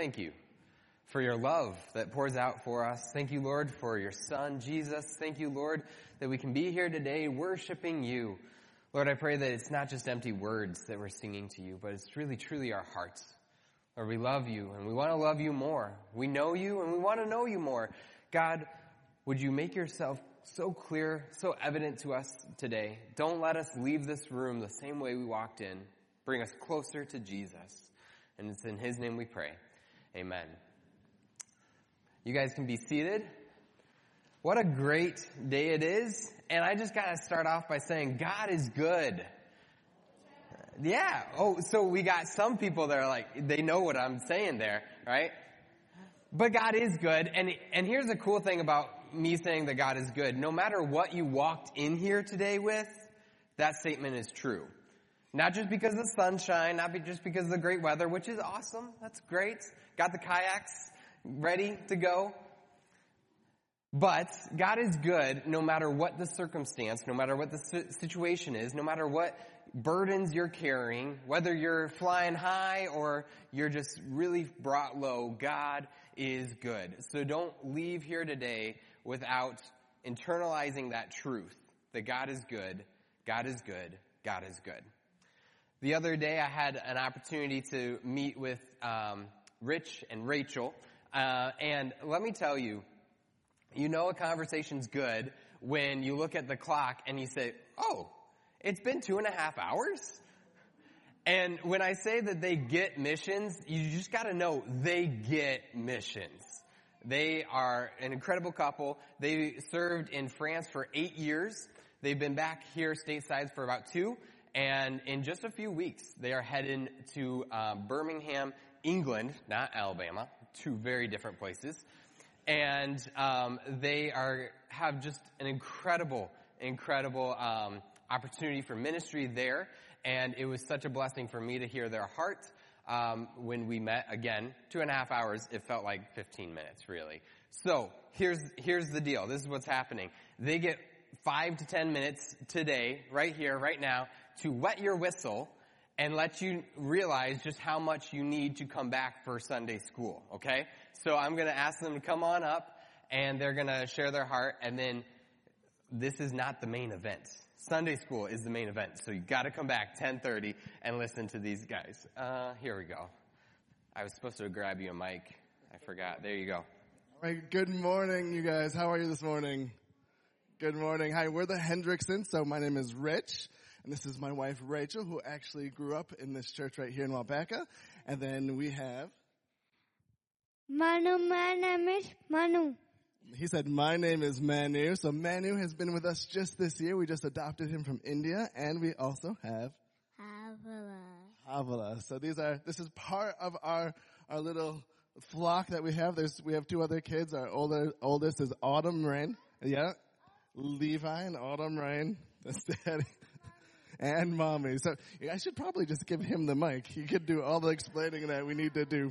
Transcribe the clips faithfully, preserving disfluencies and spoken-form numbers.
thank you for your love that pours out for us. Thank you, Lord, for your Son, Jesus. Thank you, Lord, that we can be here today worshiping you. Lord, I pray that it's not just empty words that we're singing to you, but it's really, truly our hearts. Lord, we love you, and we want to love you more. We know you, and we want to know you more. God, would you make yourself so clear, so evident to us today? Don't let us leave this room the same way we walked in. Bring us closer to Jesus. And it's in his name we pray. Amen. You guys can be seated. What a great day it is. And I just got to start off by saying God is good. Yeah. Oh, so we got some people that are like, they know what I'm saying there, right? But God is good. And, and here's the cool thing about me saying that God is good. No matter what you walked in here today with, that statement is true. Not just because of the sunshine, not just because of the great weather, which is awesome. That's great. Got the kayaks ready to go. But God is good no matter what the circumstance, no matter what the situation is, no matter what burdens you're carrying, whether you're flying high or you're just really brought low, God is good. So don't leave here today without internalizing that truth, that God is good, God is good, God is good. The other day I had an opportunity to meet with um, Rich and Rachel, uh, and let me tell you, you know a conversation's good when you look at the clock and you say, oh, it's been two and a half hours? And when I say that they get missions, you just got to know they get missions. They are an incredible couple. They served in France for eight years. They've been back here stateside for about two. And in just a few weeks, they are heading to uh, Birmingham, England, not Alabama, two very different places. And um, they are have just an incredible, incredible um, opportunity for ministry there. And it was such a blessing for me to hear their heart. Um, when we met again, two and a half hours, it felt like fifteen minutes, really. So here's here's the deal. This is what's happening. They get five to ten minutes today, right here, right now, to wet your whistle and let you realize just how much you need to come back for Sunday school, okay? So I'm going to ask them to come on up, and they're going to share their heart, and then this is not the main event. Sunday school is the main event, so you got to come back ten thirty and listen to these guys. Uh, here we go. I was supposed to grab you a mic. I forgot. There you go. All right, good morning, you guys. How are you this morning? Good morning. Hi, we're the Hendricksons, so my name is Rich. And this is my wife, Rachel, who actually grew up in this church right here in Waupaca. And then we have... Manu, my name is Manu. He said, my name is Manu. So Manu has been with us just this year. We just adopted him from India. And we also have... Havala. Havala. So these are, this is part of our, our little flock that we have. There's, we have two other kids. Our older, oldest is Autumn Rain. Yeah. Levi and Autumn Rain. That's daddy. And mommy. So I should probably just give him the mic. He could do all the explaining that we need to do.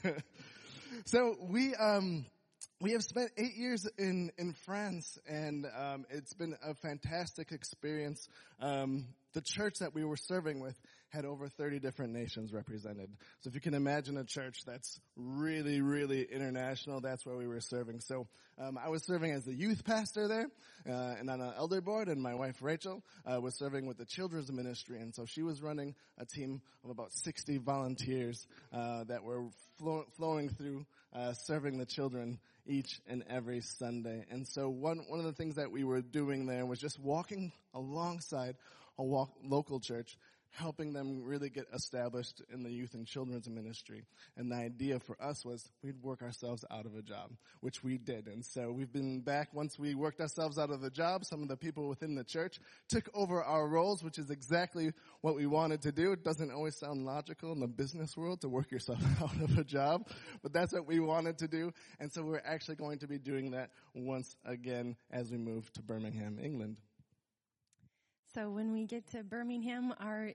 So we um we have spent eight years in in France, and um it's been a fantastic experience. Um the church that we were serving with had over thirty different nations represented. So if you can imagine a church that's really, really international, that's where we were serving. So um, I was serving as the youth pastor there, uh, and on an elder board, and my wife Rachel uh, was serving with the children's ministry. And so she was running a team of about sixty volunteers uh, that were flow- flowing through uh, serving the children each and every Sunday. And so one one of the things that we were doing there was just walking alongside a walk, local church, helping them really get established in the youth and children's ministry. And the idea for us was we'd work ourselves out of a job, which we did. And so we've been back. Once we worked ourselves out of the job, some of the people within the church took over our roles, which is exactly what we wanted to do. It doesn't always sound logical in the business world to work yourself out of a job, but that's what we wanted to do. And so we're actually going to be doing that once again as we move to Birmingham, England. So when we get to Birmingham, our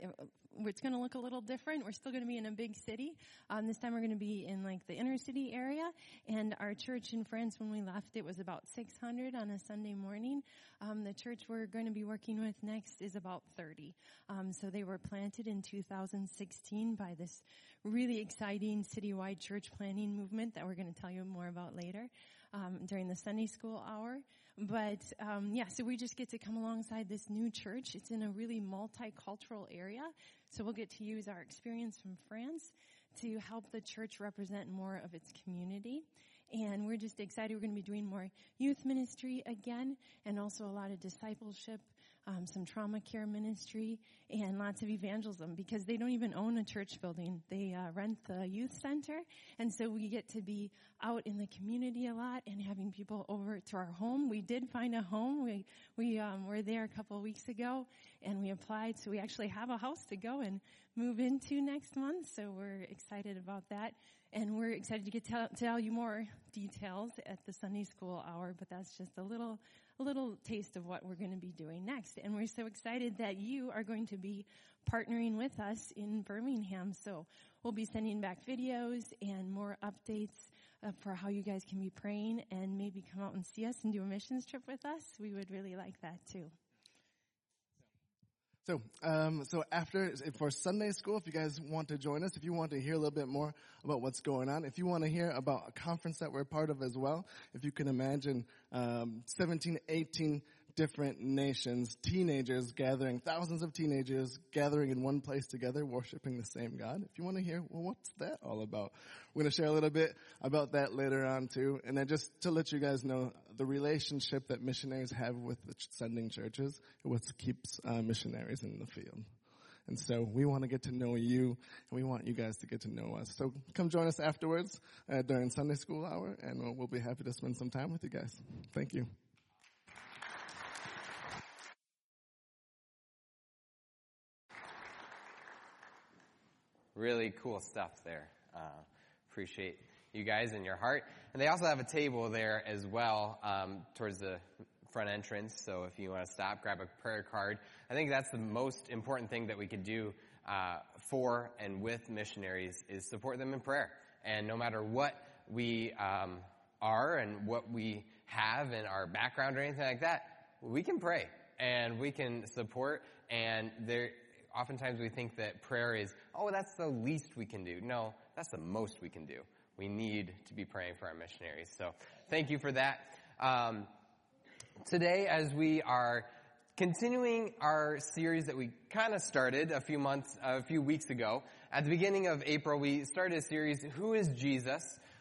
it's going to look a little different. We're still going to be in a big city. Um, this time we're going to be in like the inner city area. And our church in France, when we left, it was about six hundred on a Sunday morning. Um, the church we're going to be working with next is about thirty. Um, so they were planted in two thousand sixteen by this really exciting citywide church planning movement that we're going to tell you more about later um, during the Sunday school hour. But, um, yeah, so we just get to come alongside this new church. It's in a really multicultural area. So we'll get to use our experience from France to help the church represent more of its community. And we're just excited. We're going to be doing more youth ministry again, and also a lot of discipleship, um, some trauma care ministry, and lots of evangelism, because they don't even own a church building. They uh, rent the youth center, and so we get to be out in the community a lot and having people over to our home. We did find a home. We we um, were there a couple of weeks ago, and we applied, so we actually have a house to go and move into next month, so we're excited about that. And we're excited to get to tell, tell you more details at the Sunday school hour, but that's just a little a little taste of what we're going to be doing next. And we're so excited that you are going to be partnering with us in Birmingham. So we'll be sending back videos and more updates uh, for how you guys can be praying, and maybe come out and see us and do a missions trip with us. We would really like that too. So, um, so after, for Sunday school, if you guys want to join us, if you want to hear a little bit more about what's going on, if you want to hear about a conference that we're part of as well, if you can imagine, um, seventeen, eighteen different nations, teenagers gathering, thousands of teenagers gathering in one place together, worshiping the same God. If you want to hear, well, what's that all about? We're going to share a little bit about that later on too. And then just to let you guys know, the relationship that missionaries have with the sending churches, what keeps uh, missionaries in the field. And so we want to get to know you, and we want you guys to get to know us. So come join us afterwards uh, during Sunday school hour, and we'll, we'll be happy to spend some time with you guys. Thank you. Really cool stuff there. Uh, appreciate you guys and your heart. And they also have a table there as well um, towards the front entrance. So if you want to stop, grab a prayer card. I think that's the most important thing that we could do uh, for and with missionaries is support them in prayer. And no matter what we um, are and what we have in our background or anything like that, we can pray and we can support. And there, oftentimes we think that prayer is, oh, that's the least we can do. No, that's the most we can do. We need to be praying for our missionaries. So thank you for that. Um, today, as we are continuing our series that we kind of started a few months, a few weeks ago, at the beginning of April, we started a series, Who is Jesus?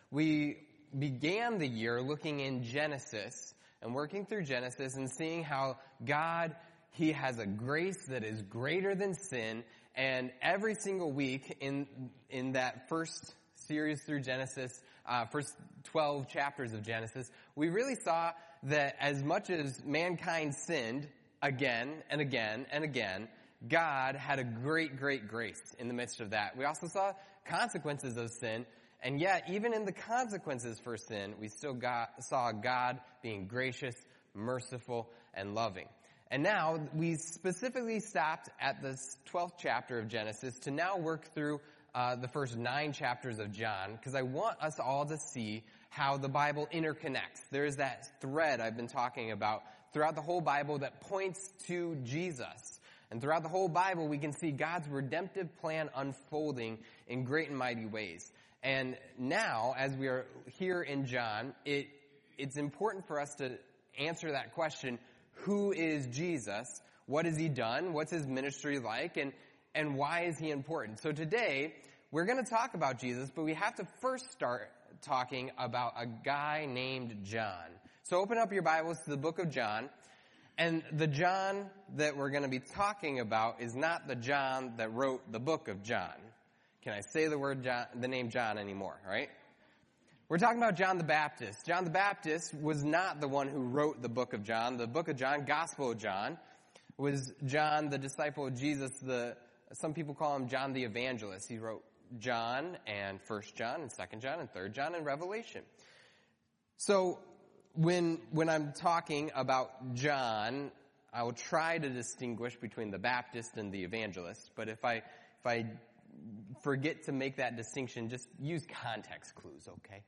We began the year looking in Genesis and working through Genesis and seeing how God, He has a grace that is greater than sin. And every single week in in that first series through Genesis, uh, first twelve chapters of Genesis, we really saw that as much as mankind sinned again and again and again, God had a great, great grace in the midst of that. We also saw consequences of sin, and yet even in the consequences for sin, we still got, saw God being gracious, merciful, and loving. And now we specifically stopped at the twelfth chapter of Genesis to now work through uh, the first nine chapters of John, because I want us all to see how the Bible interconnects. There's that thread I've been talking about throughout the whole Bible that points to Jesus. And throughout the whole Bible, we can see God's redemptive plan unfolding in great and mighty ways. And now, as we are here in John, it it's important for us to answer that question, who is Jesus? What has he done? What's his ministry like? And and why is he important? So today, we're going to talk about Jesus, but we have to first start talking about a guy named John. So open up your Bibles to the book of John. And the John that we're going to be talking about is not the John that wrote the book of John. Can I say the word John, the name John anymore, right? We're talking about John the Baptist. John the Baptist was not the one who wrote the book of John. The book of John, Gospel of John, was John, the disciple of Jesus. The some people call him John the Evangelist. He wrote John and First John and Second John and Third John and Revelation. So when when I'm talking about John, I will try to distinguish between the Baptist and the evangelist, but if I, if I forget to make that distinction, just use context clues, okay?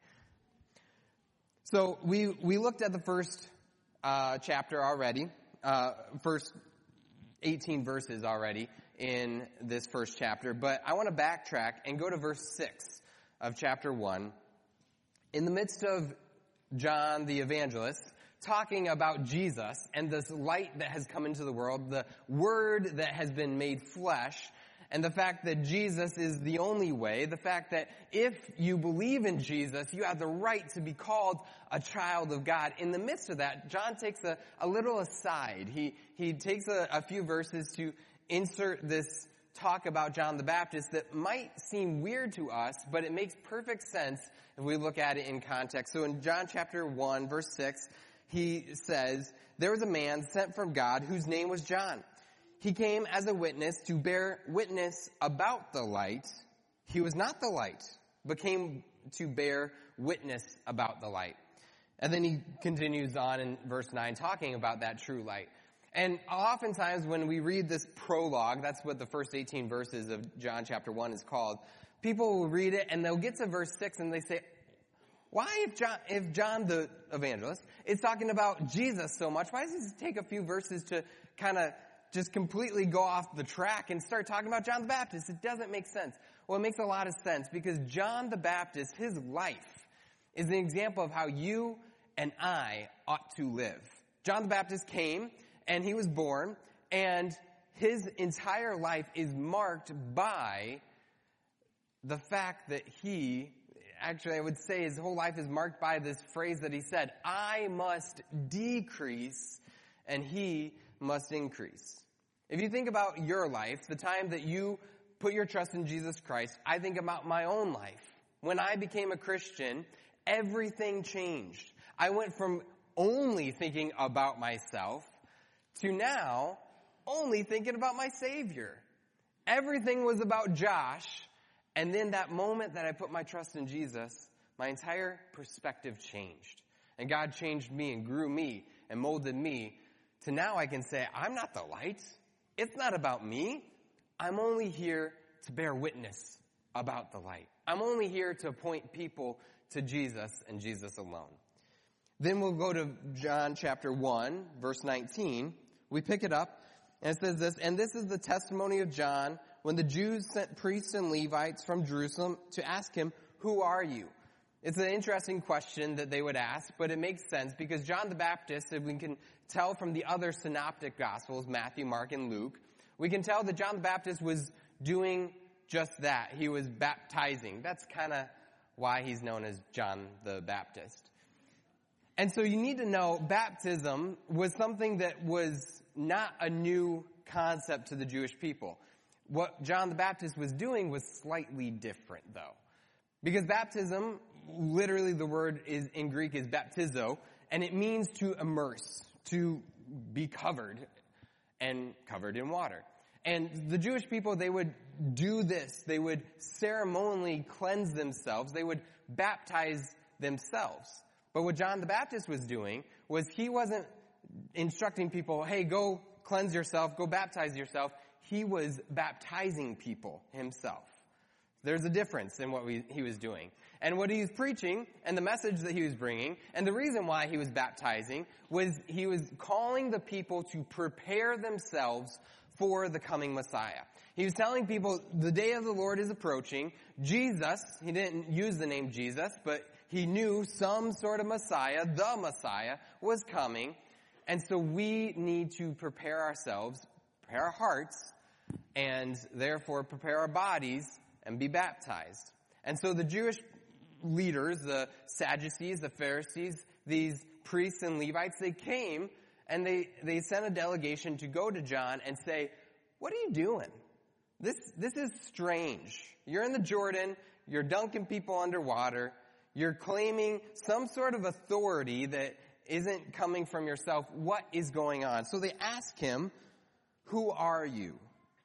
So we, we looked at the first, uh, chapter already, uh, first eighteen verses already in this first chapter, but I want to backtrack and go to verse six of chapter one. In the midst of John the evangelist talking about Jesus and this light that has come into the world, the Word that has been made flesh, and the fact that Jesus is the only way, the fact that if you believe in Jesus, you have the right to be called a child of God. In the midst of that, John takes a, a little aside. He, he takes a, a few verses to insert this talk about John the Baptist that might seem weird to us, but it makes perfect sense if we look at it in context. So in John chapter one, verse six, he says, "There was a man sent from God whose name was John. He came as a witness to bear witness about the light. He was not the light, but came to bear witness about the light." And then he continues on in verse nine talking about that true light. And oftentimes when we read this prologue, that's what the first eighteen verses of John chapter one is called, people will read it and they'll get to verse six and they say, why if John, if John the evangelist is talking about Jesus so much, why does he take a few verses to kind of just completely go off the track and start talking about John the Baptist? It doesn't make sense. Well, it makes a lot of sense because John the Baptist, his life, is an example of how you and I ought to live. John the Baptist came and he was born, and his entire life is marked by the fact that he, actually I would say his whole life is marked by this phrase that he said, "I must decrease and he must increase." If you think about your life, the time that you put your trust in Jesus Christ, I think about my own life. When I became a Christian, everything changed. I went from only thinking about myself to now only thinking about my Savior. Everything was about Josh, and then that moment that I put my trust in Jesus, my entire perspective changed. And God changed me and grew me and molded me to now I can say, I'm not the light. It's not about me. I'm only here to bear witness about the light. I'm only here to point people to Jesus and Jesus alone. Then we'll go to John chapter one, verse nineteen. We pick it up, and it says this, "And this is the testimony of John when the Jews sent priests and Levites from Jerusalem to ask him, 'Who are you?'" It's an interesting question that they would ask, but it makes sense because John the Baptist, if we can tell from the other synoptic gospels, Matthew, Mark, and Luke, we can tell that John the Baptist was doing just that. He was baptizing. That's kind of why he's known as John the Baptist. And so you need to know baptism was something that was not a new concept to the Jewish people. What John the Baptist was doing was slightly different, though. Because baptism, literally the word is in Greek is baptizo, and it means to immerse, to be covered, and covered in water. And the Jewish people, they would do this. They would ceremonially cleanse themselves. They would baptize themselves. But what John the Baptist was doing was he wasn't instructing people, hey, go cleanse yourself, go baptize yourself. He was baptizing people himself. There's a difference in what we, he was doing. And what he was preaching and the message that he was bringing and the reason why he was baptizing was he was calling the people to prepare themselves for the coming Messiah. He was telling people the day of the Lord is approaching. Jesus, he didn't use the name Jesus, but he knew some sort of Messiah, the Messiah, was coming. And so we need to prepare ourselves, prepare our hearts, and therefore prepare our bodies and be baptized. And so the Jewish leaders, the Sadducees, the Pharisees, these priests and Levites, they came and they, they sent a delegation to go to John and say, what are you doing? This, this is strange. You're in the Jordan, you're dunking people underwater, you're claiming some sort of authority that isn't coming from yourself. What is going on? So they ask him, who are you?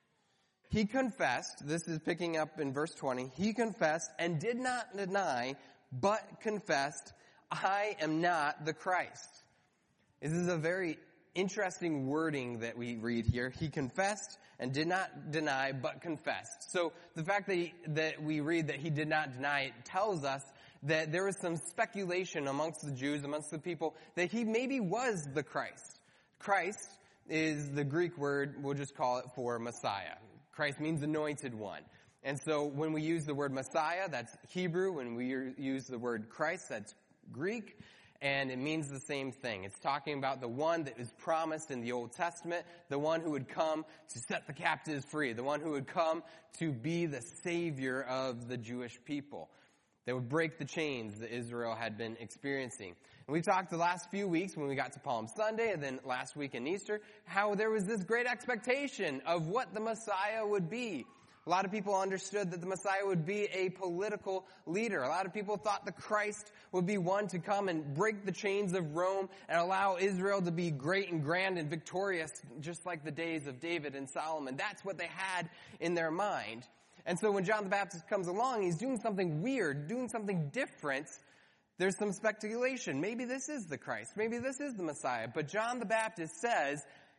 He confessed, this is picking up in verse twenty, he confessed and did not deny, but confessed, I am not the Christ. This is a very interesting wording that we read here. He confessed and did not deny, but confessed. So the fact that, he, that we read that he did not deny it tells us that there was some speculation amongst the Jews, amongst the people, that he maybe was the Christ. Christ is the Greek word, we'll just call it for Messiah. Christ means anointed one. And so when we use the word Messiah, that's Hebrew. When we use the word Christ, that's Greek. And it means the same thing. It's talking about the one that is promised in the Old Testament, the one who would come to set the captives free, the one who would come to be the Savior of the Jewish people, that would break the chains that Israel had been experiencing. And we talked the last few weeks when we got to Palm Sunday and then last week in Easter, how there was this great expectation of what the Messiah would be. A lot of people understood that the Messiah would be a political leader. A lot of people thought the Christ would be one to come and break the chains of Rome and allow Israel to be great and grand and victorious, just like the days of David and Solomon. That's what they had in their mind. And so when John the Baptist comes along, he's doing something weird, doing something different. There's some speculation. Maybe this is the Christ. Maybe this is the Messiah. But John the Baptist says,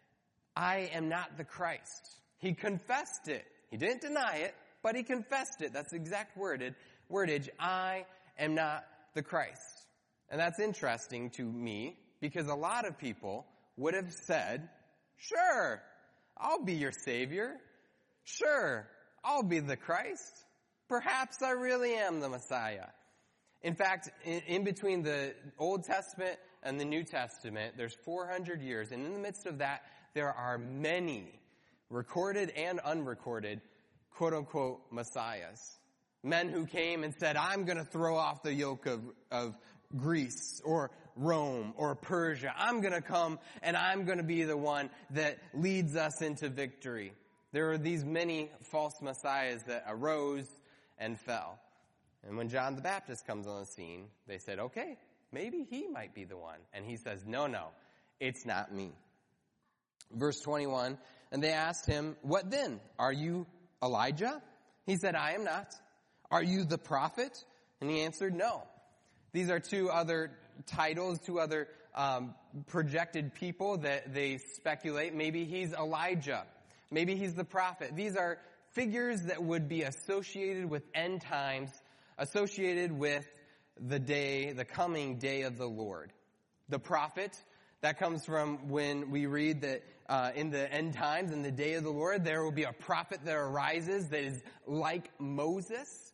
I am not the Christ. He confessed it. He didn't deny it, but he confessed it. That's the exact worded, wordage. I am not the Christ. And that's interesting to me because a lot of people would have said, sure, I'll be your Savior. Sure, I'll be the Christ. Perhaps I really am the Messiah. In fact, in, in between the Old Testament and the New Testament, there's four hundred years. And in the midst of that, there are many recorded and unrecorded, quote-unquote, messiahs. Men who came and said, I'm going to throw off the yoke of, of Greece or Rome or Persia. I'm going to come and I'm going to be the one that leads us into victory. There are these many false messiahs that arose and fell. And when John the Baptist comes on the scene, they said, okay, maybe he might be the one. And he says, no, no, it's not me. Verse twenty-one, and they asked him, what then? Are you Elijah? He said, I am not. Are you the prophet? And he answered, no. These are two other titles, two other um, projected people that they speculate. Maybe he's Elijah. Maybe he's the prophet. These are figures that would be associated with end times, associated with the day, the coming day of the Lord. The prophet, that comes from when we read that uh, in the end times, in the day of the Lord, there will be a prophet that arises that is like Moses.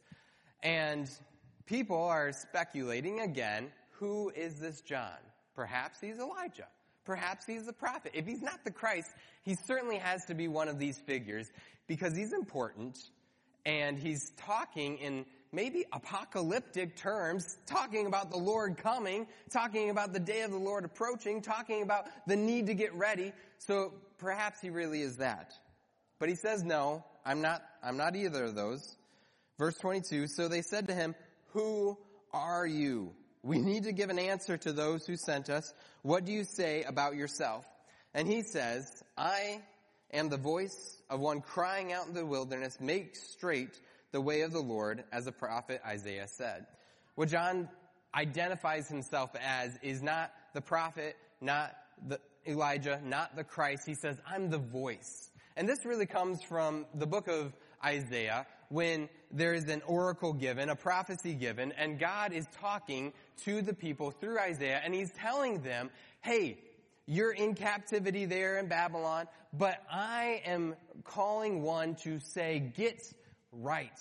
And people are speculating again, who is this John? Perhaps he's Elijah. Perhaps he's the prophet. If he's not the Christ, he certainly has to be one of these figures because he's important and he's talking in maybe apocalyptic terms, talking about the Lord coming, talking about the day of the Lord approaching, talking about the need to get ready. So perhaps he really is that. But he says, no, I'm not, I'm not either of those. Verse twenty-two, so they said to him, who are you? We need to give an answer to those who sent us. What do you say about yourself? And he says, I am the voice of one crying out in the wilderness, make straight the way of the Lord, as the prophet Isaiah said. What John identifies himself as is not the prophet, not the Elijah, not the Christ. He says, I'm the voice. And this really comes from the book of Isaiah, when there is an oracle given, a prophecy given, and God is talking to the people through Isaiah, and he's telling them, hey, you're in captivity there in Babylon, but I am calling one to say, get right.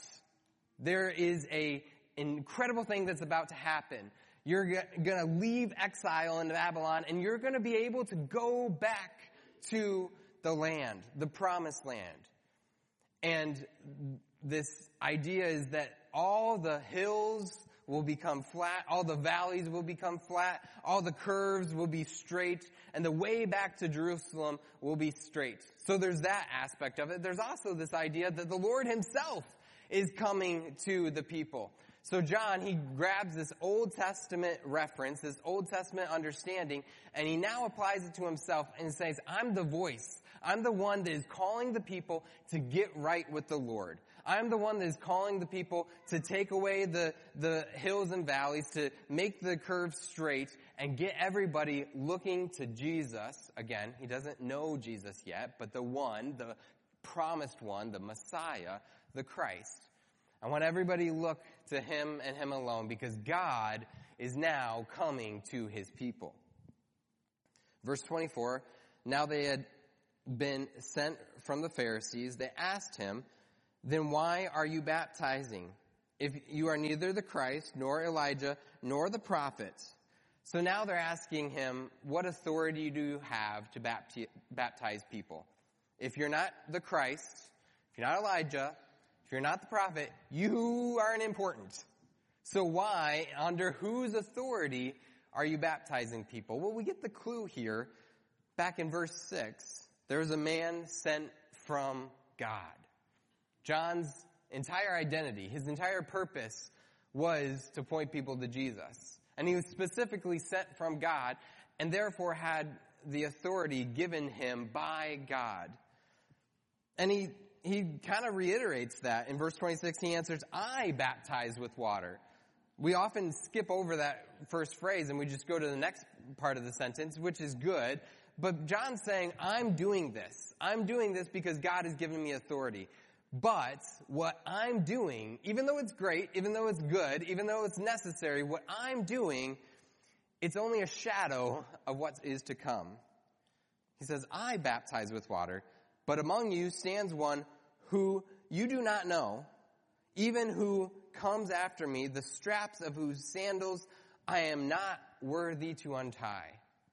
There is a incredible thing that's about to happen. You're going to leave exile into Babylon, and you're going to be able to go back to the land, the promised land. And this idea is that all the hills will become flat, all the valleys will become flat, all the curves will be straight, and the way back to Jerusalem will be straight. So there's that aspect of it. There's also this idea that the Lord himself is coming to the people. So John, he grabs this Old Testament reference, this Old Testament understanding, and he now applies it to himself and says, I'm the voice. I'm the one that is calling the people to get right with the Lord. I'm the one that is calling the people to take away the, the hills and valleys, to make the curves straight, and get everybody looking to Jesus. Again, he doesn't know Jesus yet, but the one, the promised one, the Messiah, the Christ. I want everybody to look to him and him alone, because God is now coming to his people. Verse twenty-four, now they had been sent from the Pharisees. They asked him, then why are you baptizing, if you are neither the Christ, nor Elijah, nor the prophets? So now they're asking him, what authority do you have to bapti- baptize people? If you're not the Christ, if you're not Elijah, if you're not the prophet, you aren't important. So why, under whose authority are you baptizing people? Well, we get the clue here. Back in verse six, there was a man sent from God. John's entire identity, his entire purpose was to point people to Jesus. And he was specifically sent from God, and therefore had the authority given him by God. And he he kind of reiterates that. In verse twenty-six, he answers, I baptize with water. We often skip over that first phrase and we just go to the next part of the sentence, which is good. But John's saying, I'm doing this. I'm doing this because God has given me authority. But what I'm doing, even though it's great, even though it's good, even though it's necessary, what I'm doing, it's only a shadow of what is to come. He says, I baptize with water, but among you stands one who you do not know, even who comes after me, the straps of whose sandals I am not worthy to untie.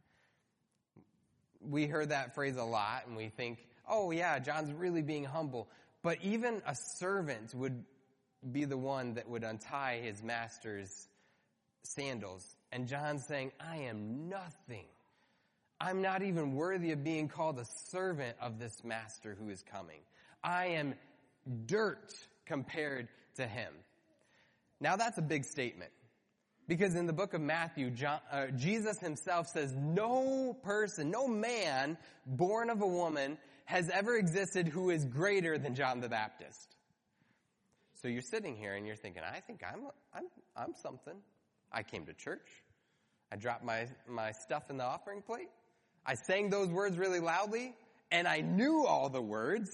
We heard that phrase a lot, and we think, oh yeah, John's really being humble. But even a servant would be the one that would untie his master's sandals. And John's saying, I am nothing. I'm not even worthy of being called a servant of this master who is coming. I am dirt compared to him. Now that's a big statement. Because in the book of Matthew, John, uh, Jesus himself says, no person, no man born of a woman has ever existed who is greater than John the Baptist. So you're sitting here and you're thinking, I think I'm I'm I'm something. I came to church. I dropped my, my stuff in the offering plate. I sang those words really loudly, and I knew all the words.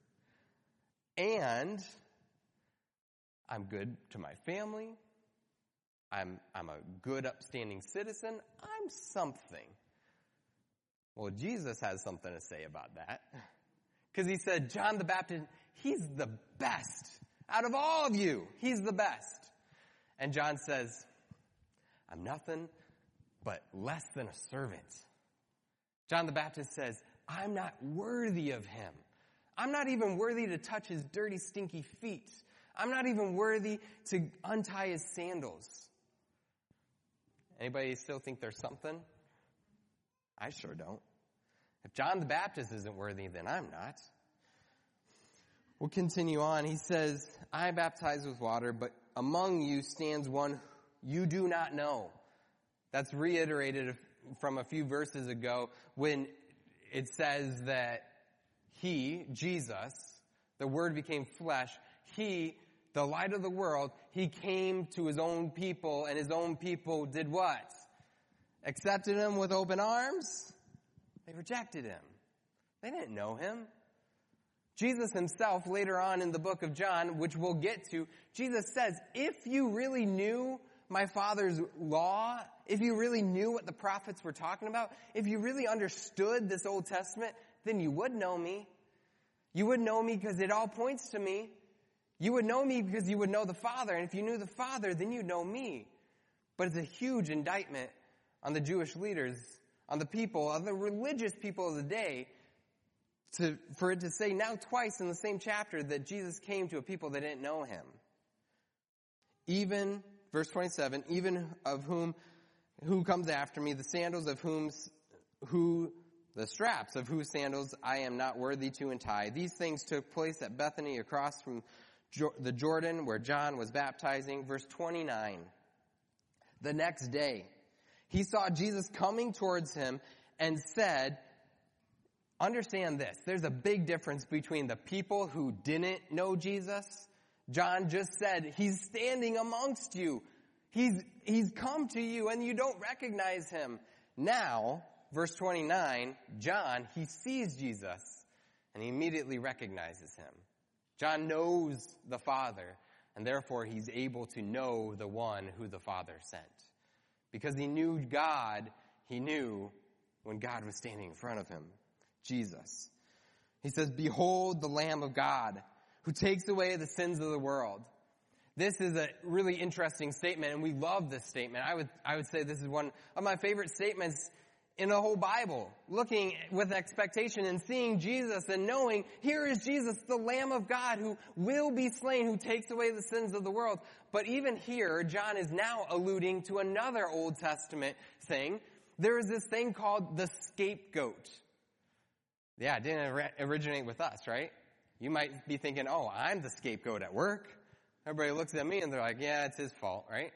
And I'm good to my family. I'm I'm a good, upstanding citizen. I'm something. Well, Jesus has something to say about that. Because he said, John the Baptist, he's the best. Out of all of you, he's the best. And John says, I'm nothing but less than a servant. John the Baptist says, I'm not worthy of him. I'm not even worthy to touch his dirty, stinky feet. I'm not even worthy to untie his sandals. Anybody still think there's something? I sure don't. If John the Baptist isn't worthy, then I'm not. We'll continue on. He says, I baptize with water, but among you stands one you do not know. That's reiterated from a few verses ago when it says that he, Jesus, the Word became flesh. He, the light of the world, he came to his own people, and his own people did what? Accepted him with open arms? They rejected him. They didn't know him. Jesus himself, later on in the book of John, which we'll get to, Jesus says, if you really knew my Father's law, if you really knew what the prophets were talking about, if you really understood this Old Testament, then you would know me. You would know me because it all points to me. You would know me because you would know the Father. And if you knew the Father, then you'd know me. But it's a huge indictment on the Jewish leaders, on the people, on the religious people of the day, to, for it to say now twice in the same chapter that Jesus came to a people that didn't know him. Even, verse twenty-seven, even of whom, who comes after me, the sandals of whom, who, the straps of whose sandals I am not worthy to untie. These things took place at Bethany across from the Jordan where John was baptizing. Verse twenty-nine, the next day, he saw Jesus coming towards him and said, understand this, there's a big difference between the people who didn't know Jesus John just said, he's standing amongst you. He's, he's come to you and you don't recognize him. Now, verse twenty-nine, John, he sees Jesus and he immediately recognizes him. John knows the Father and therefore he's able to know the one who the Father sent. Because he knew God, he knew when God was standing in front of him, Jesus. He says, behold the Lamb of God who takes away the sins of the world. This is a really interesting statement, and we love this statement. I would, I would say this is one of my favorite statements in the whole Bible. Looking with expectation and seeing Jesus and knowing, here is Jesus, the Lamb of God who will be slain, who takes away the sins of the world. But even here, John is now alluding to another Old Testament thing. There is this thing called the scapegoat. Yeah, it didn't originate with us, right? You might be thinking, oh, I'm the scapegoat at work. Everybody looks at me and they're like, yeah, it's his fault, right?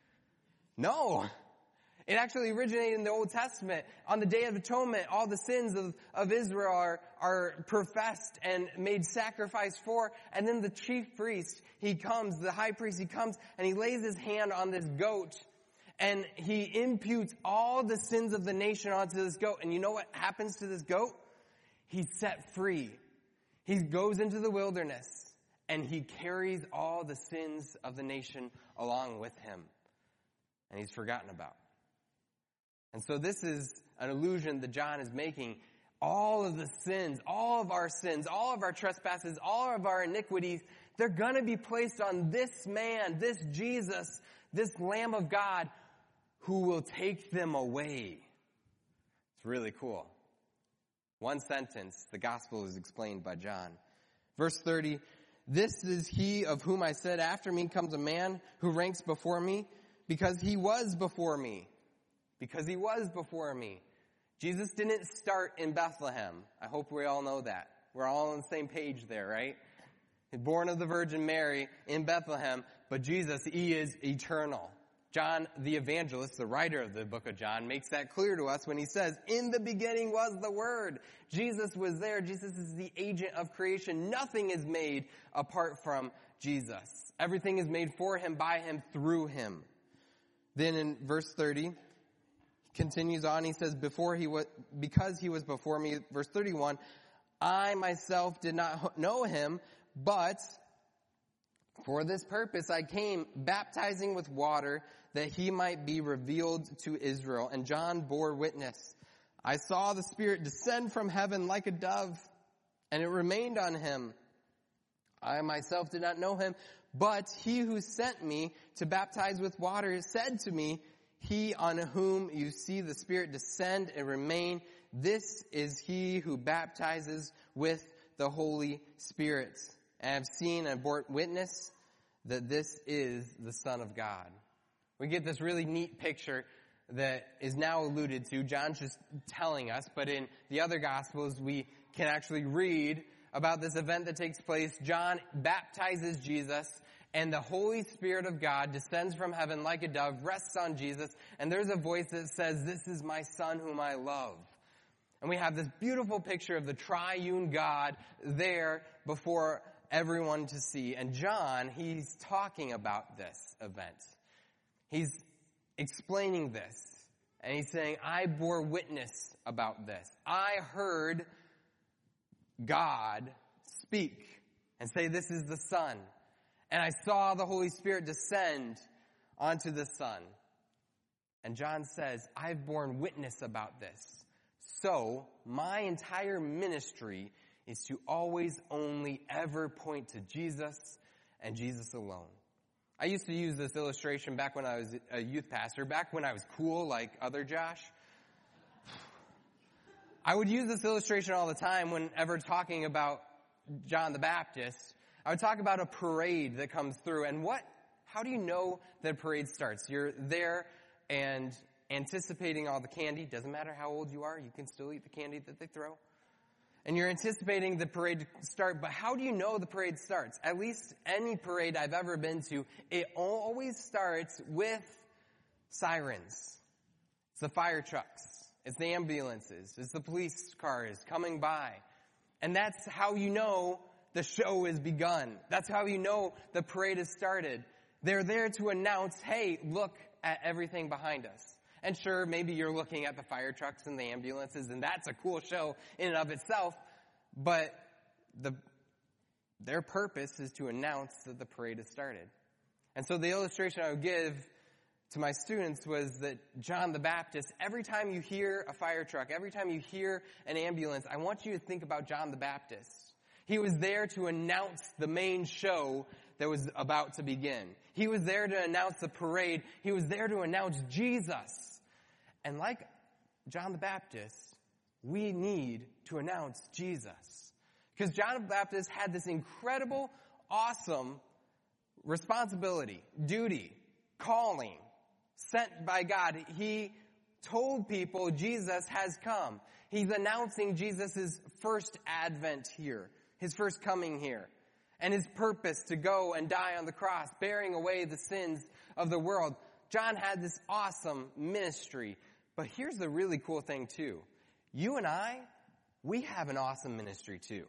No. It actually originated in the Old Testament. On the Day of Atonement, all the sins of, of Israel are, are professed and made sacrifice for. And then the chief priest, he comes, the high priest, he comes and he lays his hand on this goat and he imputes all the sins of the nation onto this goat. And you know what happens to this goat? He's set free. He goes into the wilderness and he carries all the sins of the nation along with him. And he's forgotten about. And so this is an allusion that John is making. All of the sins, all of our sins, all of our trespasses, all of our iniquities, they're going to be placed on this man, this Jesus, this Lamb of God who will take them away. It's really cool. One sentence, the gospel is explained by John. Verse thirty, this is he of whom I said, after me comes a man who ranks before me because he was before me. Because he was before me. Jesus didn't start in Bethlehem. I hope we all know that. We're all on the same page there, right? He's born of the Virgin Mary in Bethlehem, but Jesus, he is eternal. John the evangelist, the writer of the book of John, makes that clear to us when he says, in the beginning was the Word. Jesus was there. Jesus is the agent of creation. Nothing is made apart from Jesus. Everything is made for him, by him, through him. Then in verse thirty, continues on, he says, before he was, because he was before me, verse thirty-one, I myself did not know him, but for this purpose I came baptizing with water that he might be revealed to Israel. And John bore witness. I saw the Spirit descend from heaven like a dove, and it remained on him. I myself did not know him, but he who sent me to baptize with water said to me, he on whom you see the Spirit descend and remain, this is he who baptizes with the Holy Spirit. And I have seen and bore witness that this is the Son of God. We get this really neat picture that is now alluded to. John's just telling us, but in the other Gospels we can actually read about this event that takes place. John baptizes Jesus, and the Holy Spirit of God descends from heaven like a dove, rests on Jesus, and there's a voice that says, this is my Son whom I love. And we have this beautiful picture of the triune God there before everyone to see. And John, he's talking about this event. He's explaining this. And he's saying, I bore witness about this. I heard God speak and say, this is the Son. And I saw the Holy Spirit descend onto the Son. And John says, I've borne witness about this. So, my entire ministry is to always only ever point to Jesus and Jesus alone. I used to use this illustration back when I was a youth pastor, back when I was cool like other Josh. I would use this illustration all the time whenever talking about John the Baptist. I would talk about a parade that comes through. And what, how do you know that a parade starts? You're there and anticipating all the candy. Doesn't matter how old you are, you can still eat the candy that they throw. And you're anticipating the parade to start, but how do you know the parade starts? At least any parade I've ever been to, it always starts with sirens. It's the fire trucks. It's the ambulances. It's the police cars coming by. And that's how you know the show is begun. That's how you know the parade has started. They're there to announce, hey, look at everything behind us. And sure, maybe you're looking at the fire trucks and the ambulances, and that's a cool show in and of itself, but the their purpose is to announce that the parade has started. And so the illustration I would give to my students was that John the Baptist, every time you hear a fire truck, every time you hear an ambulance, I want you to think about John the Baptist. He was there to announce the main show that was about to begin. He was there to announce the parade. He was there to announce Jesus. And like John the Baptist, we need to announce Jesus. Because John the Baptist had this incredible, awesome responsibility, duty, calling, sent by God. He told people Jesus has come. He's announcing Jesus' first advent here, his first coming here, and his purpose to go and die on the cross, bearing away the sins of the world. John had this awesome ministry. But here's the really cool thing too. You and I, we have an awesome ministry too.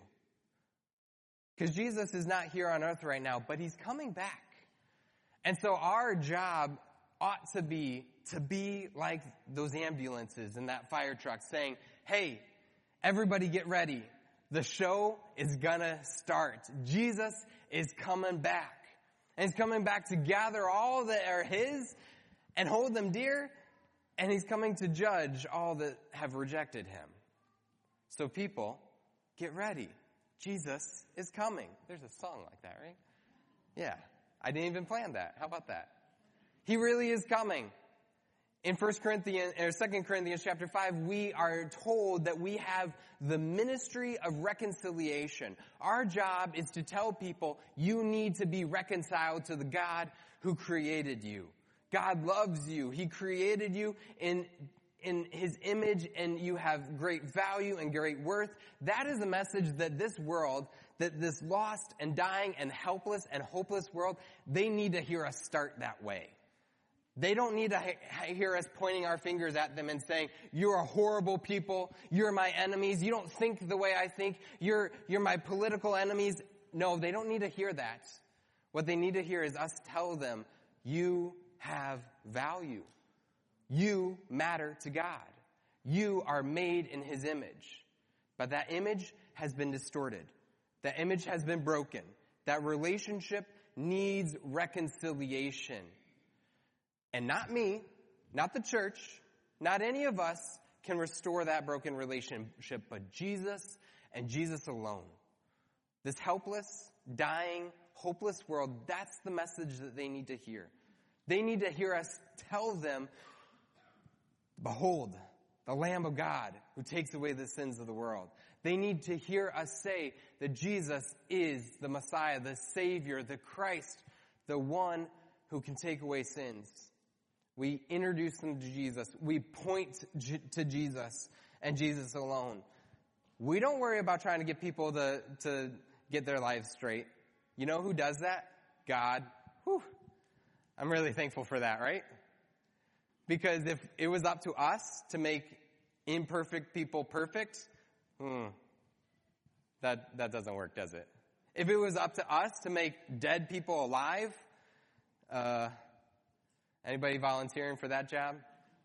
Because Jesus is not here on earth right now, but he's coming back. And so our job ought to be to be like those ambulances and that fire truck saying, hey, everybody get ready. The show is gonna start. Jesus is coming back. And he's coming back to gather all that are his and hold them dear. And he's coming to judge all that have rejected him. So people, get ready. Jesus is coming. There's a song like that, right? Yeah. I didn't even plan that. How about that? He really is coming. In First Corinthians, or Second Corinthians chapter five, we are told that we have the ministry of reconciliation. Our job is to tell people you need to be reconciled to the God who created you. God loves you. He created you in in his image, and you have great value and great worth. That is a message that this world, that this lost and dying and helpless and hopeless world, they need to hear us start that way. They don't need to ha- hear us pointing our fingers at them and saying, you're a horrible people, you're my enemies, you don't think the way I think, you're, you're my political enemies. No, they don't need to hear that. What they need to hear is us tell them, you have value. You matter to God. You are made in his image. But that image has been distorted. That image has been broken. That relationship needs reconciliation. And not me, not the church, not any of us can restore that broken relationship, but Jesus and Jesus alone. This helpless, dying, hopeless world, that's the message that they need to hear. They need to hear us tell them, behold, the Lamb of God who takes away the sins of the world. They need to hear us say that Jesus is the Messiah, the Savior, the Christ, the one who can take away sins. We introduce them to Jesus. We point to Jesus and Jesus alone. We don't worry about trying to get people to, to get their lives straight. You know who does that? God. Whew. I'm really thankful for that, right? Because if it was up to us to make imperfect people perfect, hmm, that, that doesn't work, does it? If it was up to us to make dead people alive, uh, anybody volunteering for that job?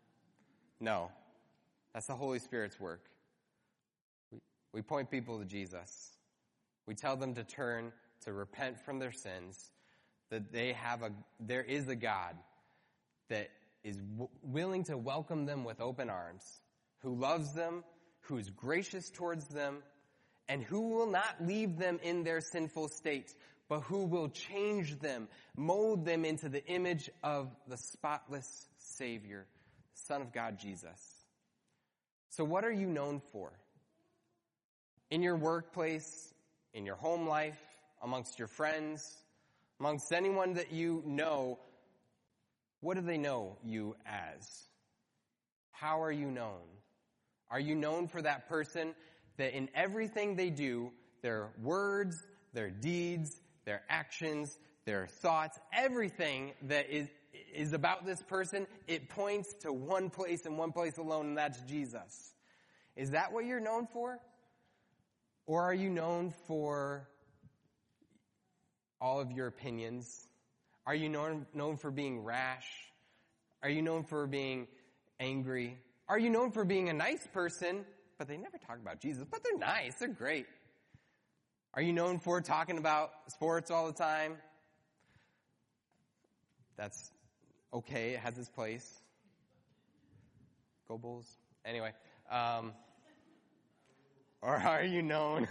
No. That's the Holy Spirit's work. We, we point people to Jesus. We tell them to turn, to repent from their sins, that they have a, there is a God that is w- willing to welcome them with open arms, who loves them, who is gracious towards them, and who will not leave them in their sinful state, but who will change them, mold them into the image of the spotless Savior, the Son of God, Jesus. So what are you known for? In your workplace, in your home life, amongst your friends, amongst anyone that you know, what do they know you as? How are you known? Are you known for that person that in everything they do, their words, their deeds, their actions, their thoughts, everything that is is about this person, it points to one place and one place alone, and that's Jesus. Is that what you're known for? Or are you known for all of your opinions? Are you known, known for being rash? Are you known for being angry? Are you known for being a nice person? But they never talk about Jesus, but they're nice, they're great. Are you known for talking about sports all the time? That's okay, it has its place. Go Bulls. Anyway, um, or are you known?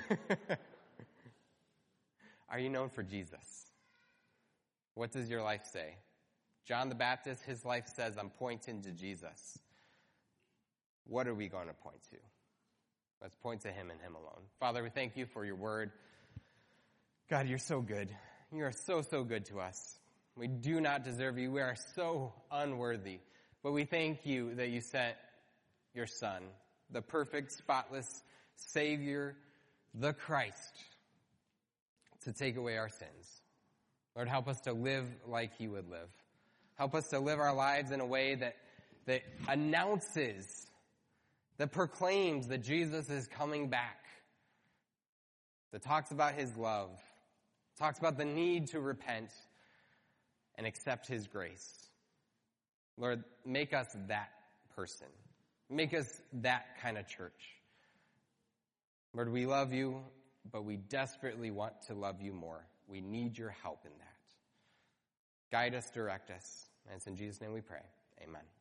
Are you known for Jesus? What does your life say? John the Baptist, his life says, I'm pointing to Jesus. What are we going to point to? Let's point to him and him alone. Father, we thank you for your word. God, you're so good. You are so, so good to us. We do not deserve you. We are so unworthy. But we thank you that you sent your Son, the perfect, spotless Savior, the Christ, to take away our sins. Lord, help us to live like he would live. Help us to live our lives in a way that, that announces, that proclaims that Jesus is coming back, that talks about his love, talks about the need to repent and accept his grace. Lord, make us that person. Make us that kind of church. Lord, we love you, but we desperately want to love you more. We need your help in that. Guide us, direct us. And it's in Jesus' name we pray. Amen.